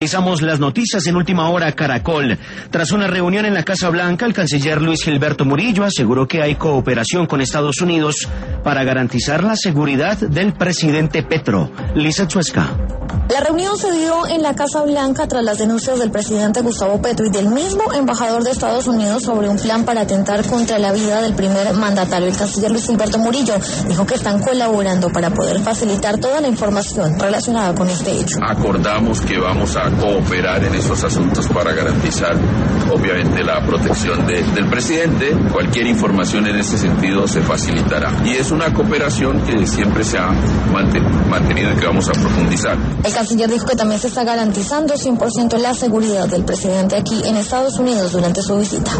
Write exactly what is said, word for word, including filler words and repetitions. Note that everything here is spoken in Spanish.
Revisamos las noticias en Última Hora Caracol. Tras una reunión en la Casa Blanca, el canciller Luis Gilberto Murillo aseguró que hay cooperación con Estados Unidos para garantizar la seguridad del presidente Petro. Lisa Chuesca. La reunión se dio en la Casa Blanca tras las denuncias del presidente Gustavo Petro y del mismo embajador de Estados Unidos sobre un plan para atentar contra la vida del primer mandatario. El canciller Luis Gilberto Murillo dijo que están colaborando para poder facilitar toda la información relacionada con este hecho. Acordamos que vamos a cooperar en esos asuntos para garantizar, obviamente, la protección de, del presidente. Cualquier información en ese sentido se facilitará. Y es una cooperación que siempre se ha mantenido y que vamos a profundizar. El canciller dijo que también se está garantizando cien por ciento la seguridad del presidente aquí en Estados Unidos durante su visita.